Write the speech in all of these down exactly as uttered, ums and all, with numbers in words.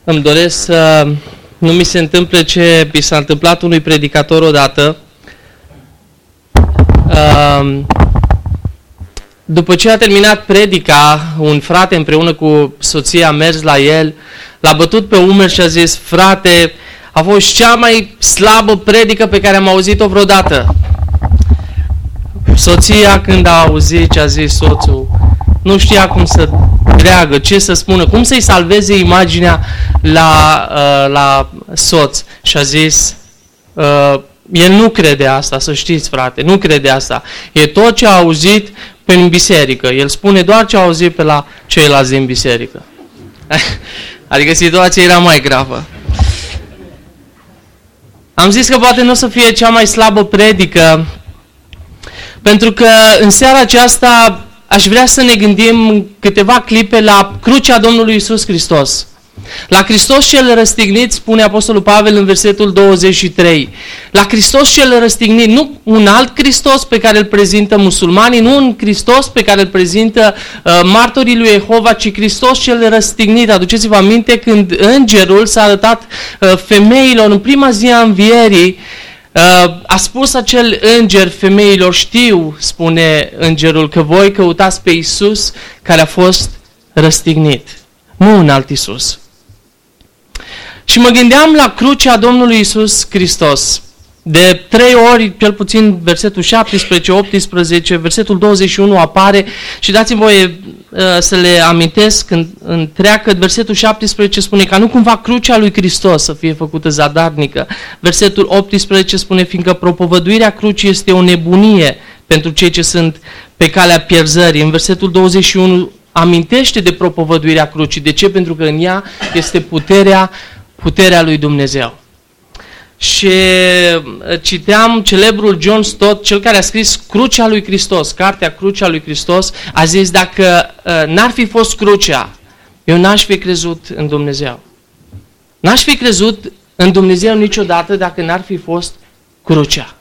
Îmi doresc să nu mi se întâmple ce mi s-a întâmplat unui predicator odată. După ce a terminat predica, un frate împreună cu soția a mers la el, l-a bătut pe umeri și a zis: frate, a fost cea mai slabă predică pe care am auzit-o vreodată. Soția, când a auzit ce a zis soțul, nu știa cum să treagă, ce să spună, cum să-i salveze imaginea la, uh, la soț. Și a zis: uh, el nu crede asta, să știți, frate, nu crede asta. E tot ce a auzit în biserică. El spune doar ce a auzit pe la ceilalți din biserică. Adică situația era mai gravă. Am zis că poate nu o să fie cea mai slabă predică, pentru că în seara aceasta aș vrea să ne gândim câteva clipe la crucea Domnului Iisus Hristos. La Hristos cel răstignit, spune Apostolul Pavel în versetul douăzeci și trei. La Hristos cel răstignit, nu un alt Hristos pe care îl prezintă musulmanii, nu un Hristos pe care îl prezintă uh, martorii lui Jehova, ci Hristos cel răstignit. Aduceți-vă aminte când îngerul s-a arătat uh, femeilor în prima zi a învierii. Uh, a spus acel înger femeilor: știu, spune îngerul, că voi căutați pe Iisus care a fost răstignit, nu un alt Iisus. Și mă gândeam la crucea Domnului Iisus Hristos. De trei ori, cel puțin versetul șaptesprezece, optsprezece, versetul douăzeci și unu apare și dați-mi voie uh, să le amintesc în, întreagă. Versetul șaptesprezece spune ca nu cumva crucea lui Hristos să fie făcută zadarnică. Versetul optsprezece spune: fiindcă propovăduirea crucii este o nebunie pentru cei ce sunt pe calea pierzării. În versetul douăzeci și unu amintește de propovăduirea crucii. De ce? Pentru că în ea este puterea, puterea lui Dumnezeu. Și citeam celebrul John Stott, cel care a scris Crucea lui Hristos, cartea Crucea lui Hristos, a zis: dacă n-ar fi fost crucea, eu n-aș fi crezut în Dumnezeu. N-aș fi crezut în Dumnezeu niciodată dacă n-ar fi fost crucea.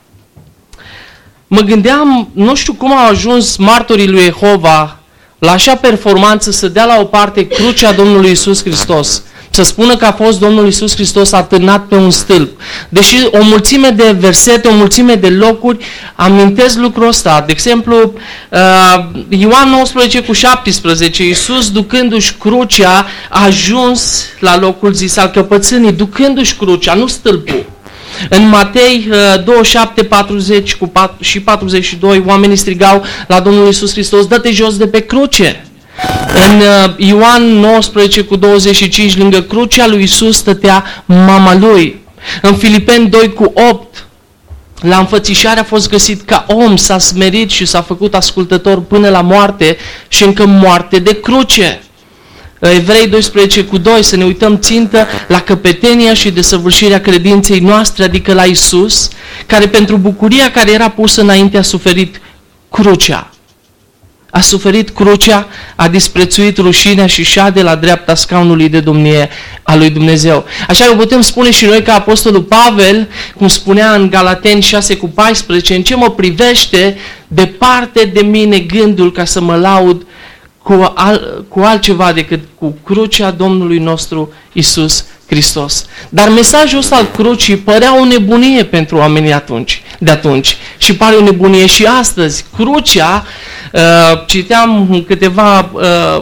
Mă gândeam, nu știu cum au ajuns martorii lui Jehova la așa performanță să dea la o parte crucea Domnului Iisus Hristos, să spună că a fost Domnul Iisus Hristos atârnat pe un stâlp. Deși o mulțime de versete, o mulțime de locuri amintesc lucrul ăsta. De exemplu, Ioan nouăsprezece cu șaptesprezece, Iisus ducându-și crucea a ajuns la locul zis al căpățânii, ducându-și crucea, nu stâlpul. În Matei douăzeci și șapte, patruzeci și patruzeci și doi, oamenii strigau la Domnul Iisus Hristos: dă-te jos de pe cruce. În Ioan nouăsprezece cu douăzeci și cinci, lângă crucea lui Iisus stătea mama lui. În Filipeni doi cu opt, la înfățișare a fost găsit ca om, s-a smerit și s-a făcut ascultător până la moarte și încă moarte de cruce. Evrei doisprezece cu doi, să ne uităm țintă la căpetenia și desăvârșirea credinței noastre, adică la Iisus, care pentru bucuria care era pusă înainte a suferit crucea. A suferit crucea, a disprețuit rușinea și șade la dreapta scaunului de domnie a lui Dumnezeu. Așa că putem spune și noi ca Apostolul Pavel, cum spunea în Galateni șase cu paisprezece, în ce mă privește, departe de mine gândul ca să mă laud cu, al, cu altceva decât cu crucea Domnului nostru Iisus Hristos. Dar mesajul ăsta al crucii părea o nebunie pentru oamenii atunci, de atunci și pare o nebunie și astăzi. Crucea, uh, citeam în câteva uh,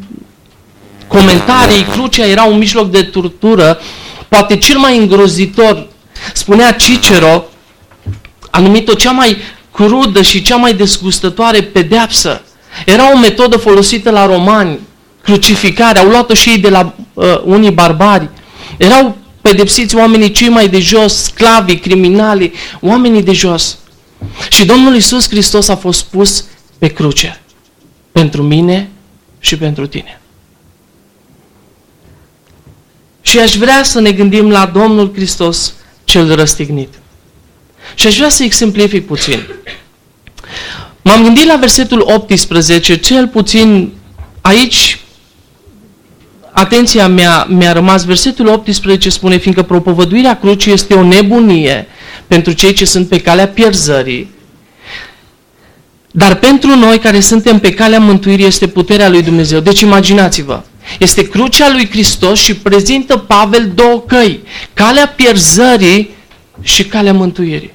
comentarii, crucea era un mijloc de tortură, poate cel mai îngrozitor. Spunea Cicero, a numit-o cea mai crudă și cea mai dezgustătoare pedeapsă. Era o metodă folosită la romani, crucificarea, au luat-o și ei de la uh, unii barbari. Erau pedepsiți oamenii cei mai de jos, sclavii, criminalii, oamenii de jos. Și Domnul Iisus Hristos a fost pus pe cruce pentru mine și pentru tine. Și aș vrea să ne gândim la Domnul Hristos cel răstignit. Și aș vrea să exemplific puțin. M-am gândit la versetul optsprezece, cel puțin aici, atenția mea mi-a rămas. Versetul optsprezece spune: fiindcă propovăduirea crucii este o nebunie pentru cei ce sunt pe calea pierzării, dar pentru noi care suntem pe calea mântuirii este puterea lui Dumnezeu. Deci imaginați-vă, Este crucea lui Hristos și prezintă Pavel două căi. Calea pierzării și calea mântuirii.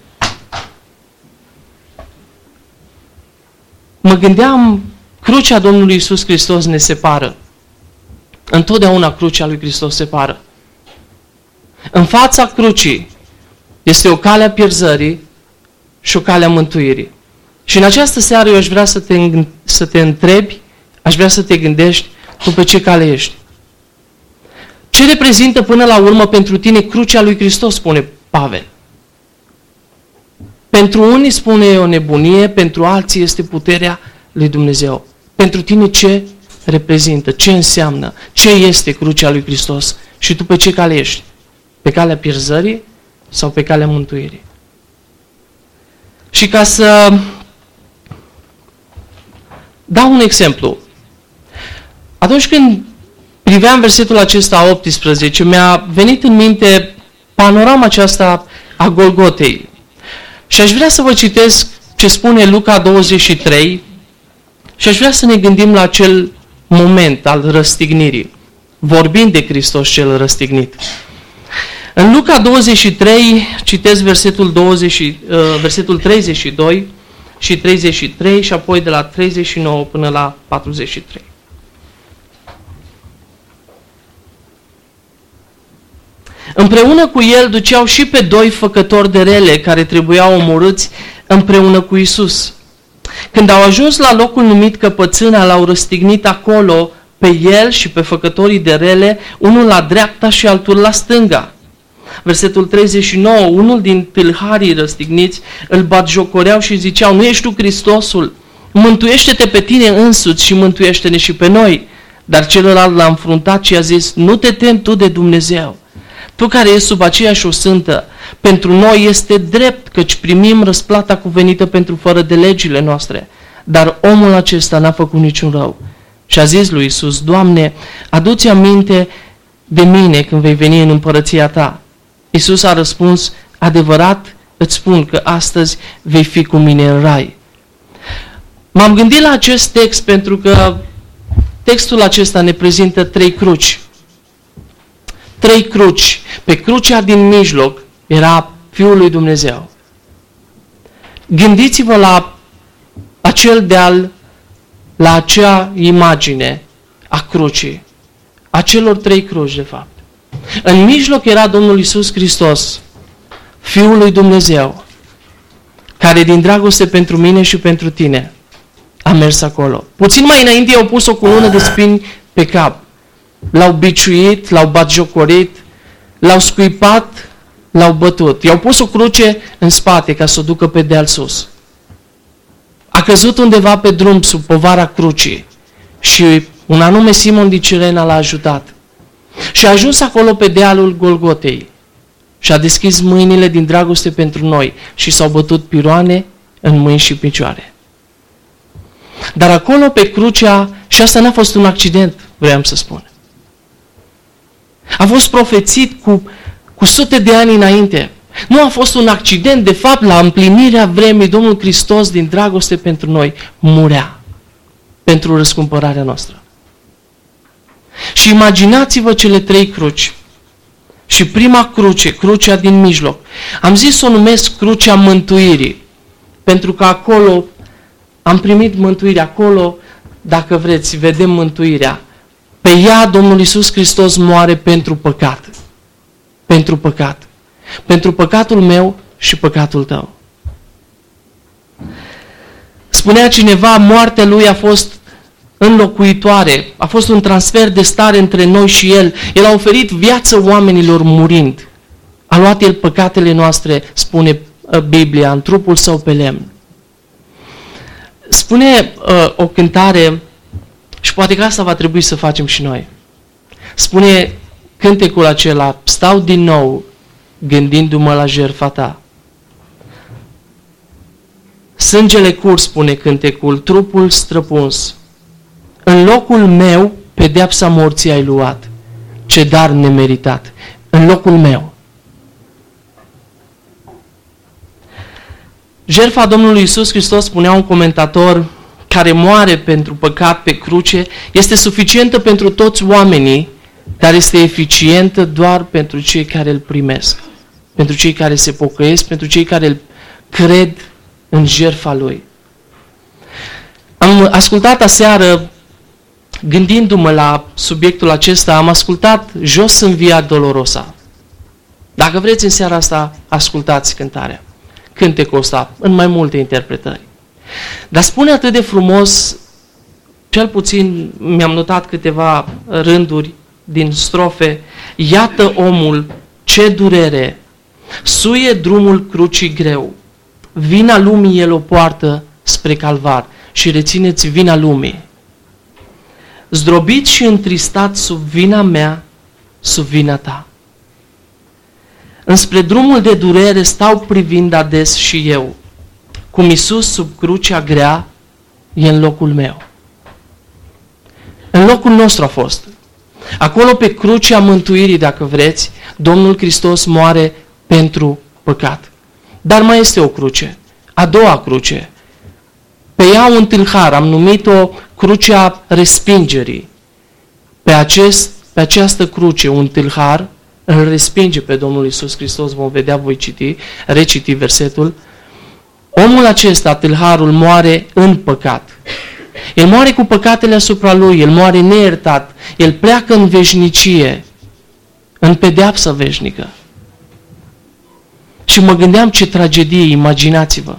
Mă gândeam, crucea Domnului Iisus Hristos ne separă. Întotdeauna crucea lui Hristos separă. În fața crucii este o cale a pierzării și o cale a mântuirii. Și în această seară eu aș vrea să te, să te întrebi, aș vrea să te gândești, tu pe ce cale ești? Ce reprezintă până la urmă pentru tine crucea lui Hristos, spune Pavel? Pentru unii spune o nebunie, pentru alții este puterea lui Dumnezeu. Pentru tine ce reprezintă, ce înseamnă, ce este crucea lui Hristos? Și tu pe ce cale ești? Pe calea pierzării sau pe calea mântuirii? Și ca să dau un exemplu. Atunci când priveam versetul acesta optsprezece, mi-a venit în minte panorama aceasta a Golgotei. Și aș vrea să vă citesc ce spune Luca douăzeci și trei și aș vrea să ne gândim la acel moment al răstignirii, vorbind de Hristos cel răstignit. În Luca douăzeci și trei citesc versetul, douăzeci, uh, versetul treizeci și doi și treizeci și trei și apoi de la treizeci și nouă până la patruzeci și trei. Împreună cu el duceau și pe doi făcători de rele care trebuiau omorâți împreună cu Isus. Când au ajuns la locul numit Căpățâna, l-au răstignit acolo pe el și pe făcătorii de rele, unul la dreapta și altul la stânga. Versetul treizeci și nouă, unul din tâlharii răstigniți îl batjocoreau și ziceau, nu ești tu Hristosul? Mântuiește-te pe tine însuți și mântuiește-ne și pe noi. Dar celălalt l-a înfruntat și a zis, nu te temi tu de Dumnezeu. Tu care ești sub aceeași o sântă, pentru noi este drept căci primim răsplata cuvenită pentru fără de legile noastre. Dar omul acesta n-a făcut niciun rău. Și a zis lui Iisus, Doamne, adu-ți aminte de mine când vei veni în împărăția ta. Iisus a răspuns, adevărat îți spun că astăzi vei fi cu mine în rai. M-am gândit la acest text pentru că textul acesta ne prezintă trei cruci. Trei cruci. Pe crucea din mijloc era Fiul lui Dumnezeu. Gândiți-vă la acel deal, la acea imagine a crucii, a celor trei cruci de fapt. În mijloc era Domnul Iisus Hristos, Fiul lui Dumnezeu, care din dragoste pentru mine și pentru tine a mers acolo. Puțin mai înainte i-au pus o cunună de spini pe cap. L-au biciuit, l-au batjocorit, l-au scuipat, l-au bătut. I-au pus o cruce în spate ca să o ducă pe deal sus. A căzut undeva pe drum sub povara crucii și un anume Simon din Cirena l-a ajutat. Și a ajuns acolo pe dealul Golgotei și a deschis mâinile din dragoste pentru noi și s-au bătut piroane în mâini și picioare. Dar acolo pe crucea, și asta n-a fost un accident, vreau să spun. A fost profețit cu, cu sute de ani înainte. Nu a fost un accident, de fapt, la împlinirea vremii, Domnul Hristos, din dragoste pentru noi, murea pentru răscumpărarea noastră. Și imaginați-vă cele trei cruci. Și prima cruce, crucea din mijloc. Am zis să o numesc crucea mântuirii, pentru că acolo am primit mântuirea, acolo, dacă vreți, vedem mântuirea. Pe ea Domnul Iisus Hristos moare pentru păcat. Pentru păcat. Pentru păcatul meu și păcatul tău. Spunea cineva, moartea lui a fost înlocuitoare, a fost un transfer de stare între noi și El. El a oferit viață oamenilor murind. A luat El păcatele noastre, spune Biblia, în trupul Său pe lemn. Spune uh, o cântare, și poate că asta va trebui să facem și noi. Spune cântecul acela, stau din nou gândindu-mă la jertfa ta. Sângele curs, spune cântecul, trupul străpuns. În locul meu, pedeapsa morții ai luat. Ce dar nemeritat. În locul meu. Jertfa Domnului Iisus Hristos, spunea un comentator, care moare pentru păcat pe cruce este suficientă pentru toți oamenii, dar este eficientă doar pentru cei care îl primesc, pentru cei care se pocăiesc, pentru cei care îl cred în jertfa lui. Am ascultat aseară, gândindu-mă la subiectul acesta, am ascultat Jos în Via Dolorosa. Dacă vreți, în seara asta, ascultați cântarea. Cântecul ăsta, în mai multe interpretări. Dar spune atât de frumos, cel puțin mi-am notat câteva rânduri din strofe, iată omul, ce durere, suie drumul crucii greu, vina lumii el o poartă spre calvar și rețineți vina lumii. Zdrobit și întristat sub vina mea, sub vina ta. Înspre drumul de durere stau privind ades și eu, cum Iisus sub crucea grea e în locul meu. În locul nostru a fost. Acolo pe crucea mântuirii, dacă vreți, Domnul Hristos moare pentru păcat. Dar mai este o cruce, a doua cruce. Pe ea un tâlhar, am numit-o crucea respingerii. Pe, acest, pe această cruce un tâlhar îl respinge pe Domnul Iisus Hristos, vom vedea, voi citi, reciti versetul. Omul acesta, tâlharul, moare în păcat. El moare cu păcatele asupra lui, el moare neiertat, el pleacă în veșnicie, în pedeapsă veșnică. Și mă gândeam ce tragedie, imaginați-vă.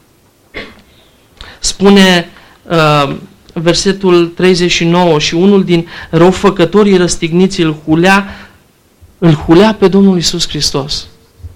Spune uh, versetul treizeci și nouă, și unul din răufăcătorii răstigniți îl hulea, îl hulea pe Domnul Iisus Hristos.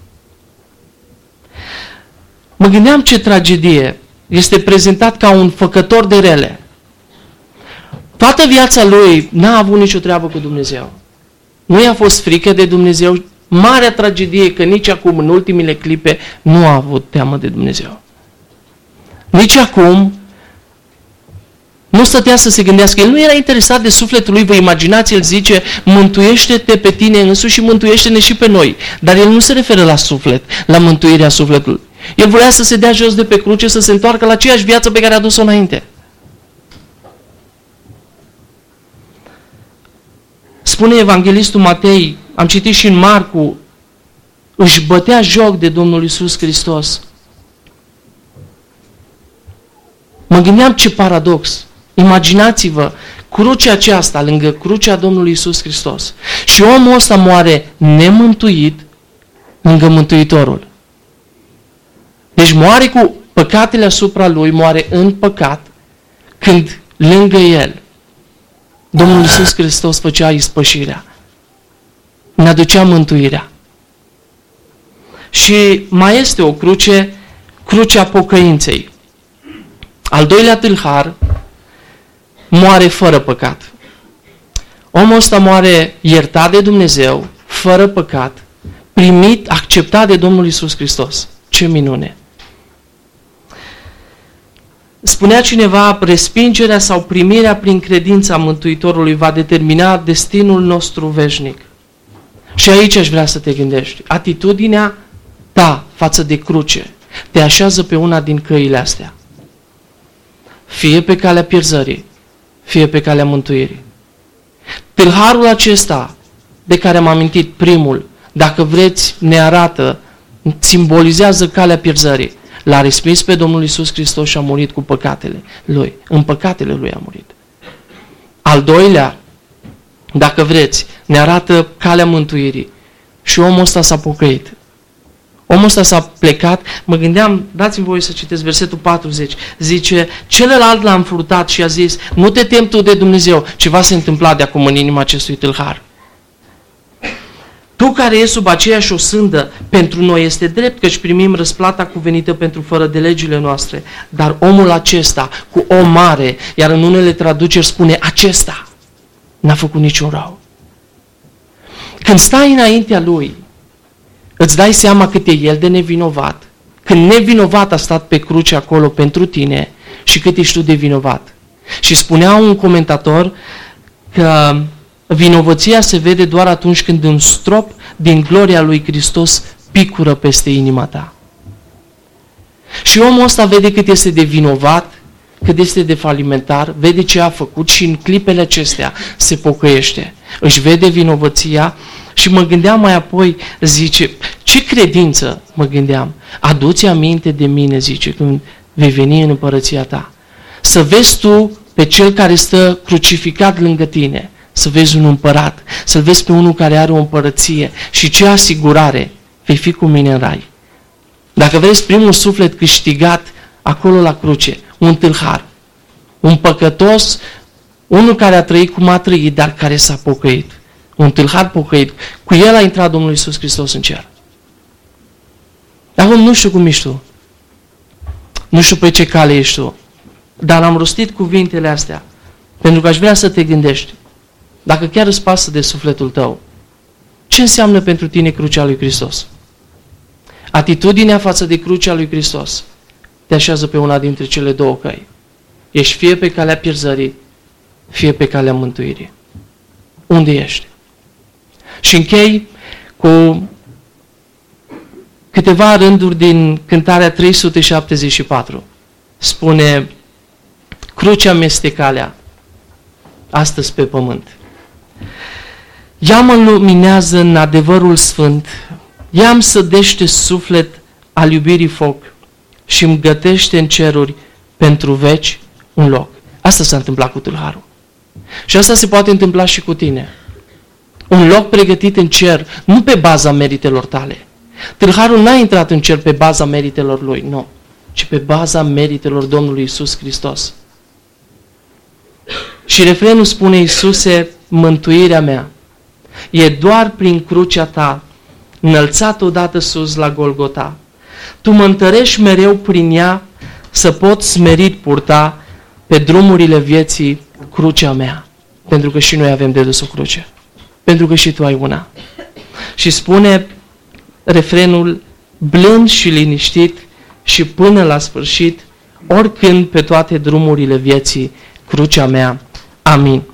Mă gândeam ce tragedie. Este prezentat ca un făcător de rele. Toată viața lui n-a avut nicio treabă cu Dumnezeu. Nu i-a fost frică de Dumnezeu. Marea tragedie că nici acum, în ultimile clipe, nu a avut teamă de Dumnezeu. Nici acum nu stătea să se gândească. El nu era interesat de sufletul lui. Vă imaginați, el zice, mântuiește-te pe tine însuși și mântuiește-ne și pe noi. Dar el nu se referă la suflet, la mântuirea sufletului. El voia să se dea jos de pe cruce, să se întoarcă la aceeași viață pe care a dus-o înainte. Spune evanghelistul Matei, am citit și în Marcu, își bătea joc de Domnul Iisus Hristos. Mă gândeam ce paradox. Imaginați-vă crucea aceasta lângă crucea Domnului Iisus Hristos. Și omul ăsta moare nemântuit lângă Mântuitorul. Deci moare cu păcatele asupra lui, moare în păcat, când lângă el Domnul Iisus Hristos făcea ispășirea. Ne aducea mântuirea. Și mai este o cruce, crucea pocăinței. Al doilea tâlhar moare fără păcat. Omul ăsta moare iertat de Dumnezeu, fără păcat, primit, acceptat de Domnul Iisus Hristos. Ce minune! Spunea cineva, respingerea sau primirea prin credința Mântuitorului va determina destinul nostru veșnic. Și aici aș vrea să te gândești. Atitudinea ta față de cruce te așează pe una din căile astea. Fie pe calea pierzării, fie pe calea mântuirii. Tâlharul acesta de care am amintit, primul, dacă vreți, ne arată, simbolizează calea pierzării. L-a respins pe Domnul Iisus Hristos și a murit cu păcatele lui. În păcatele lui a murit. Al doilea, dacă vreți, ne arată calea mântuirii. Și omul ăsta s-a pocăit. Omul ăsta s-a plecat. Mă gândeam, dați-mi voie să citesc versetul patruzeci. Zice, celălalt l-a înfrutat și a zis, nu te temi tu de Dumnezeu. Ceva se întâmpla de acum în inima acestui tâlhar. Tu care ești sub aceeași osândă, pentru noi este drept că-și primim răsplata cuvenită pentru fără de legile noastre. Dar omul acesta, cu O mare, iar în unele traduceri spune acesta, n-a făcut niciun rău. Când stai înaintea lui, îți dai seama cât e el de nevinovat. Când nevinovat a stat pe cruce acolo pentru tine și cât ești tu de vinovat. Și spunea un comentator că vinovăția se vede doar atunci când un strop din gloria lui Hristos picură peste inima ta. Și omul ăsta vede cât este de vinovat cât este de falimentar, vede ce a făcut și în clipele acestea se pocăiește. Își vede vinovăția și mă gândeam mai apoi, zice, ce credință, mă gândeam, adu-ți aminte de mine, zice, când vei veni în împărăția ta. Să vezi tu pe cel care stă crucificat lângă tine, să vezi un împărat, să-l vezi pe unul care are o împărăție și ce asigurare, vei fi cu mine în rai. Dacă vreți, primul suflet câștigat acolo la cruce, un tâlhar, un păcătos, unul care a trăit cum a trăit, dar care s-a pocăit. Un tâlhar pocăit. Cu el a intrat Domnul Iisus Hristos în cer. Acum nu știu cum ești tu. Nu știu pe ce cale ești tu. Dar am rostit cuvintele astea pentru că aș vrea să te gândești. Dacă chiar îți pasă de sufletul tău, ce înseamnă pentru tine crucea lui Hristos? Atitudinea față de crucea lui Hristos te așează pe una dintre cele două căi. Ești fie pe calea pierzării, fie pe calea mântuirii. Unde ești? Și închei cu câteva rânduri din cântarea trei sute șaptezeci și patru. Spune, crucea mea este calea astăzi pe pământ. Ea mă luminează în adevărul sfânt, ea îmi sădește suflet al iubirii foc și îmi gătește în ceruri pentru veci un loc. Asta s-a întâmplat cu tâlharul. Și asta se poate întâmpla și cu tine. Un loc pregătit în cer, nu pe baza meritelor tale. Tâlharul n-a intrat în cer pe baza meritelor lui, nu, ci pe baza meritelor Domnului Iisus Hristos. Și refrenul spune, Iisuse, mântuirea mea e doar prin crucea ta, înălțat odată sus la Golgota. Tu mă întărești mereu prin ea să pot smerit purta pe drumurile vieții crucea mea. Pentru că și noi avem de dus o cruce. Pentru că și tu ai una. Și spune refrenul, blând și liniștit și până la sfârșit, oricând pe toate drumurile vieții, crucea mea. Amin.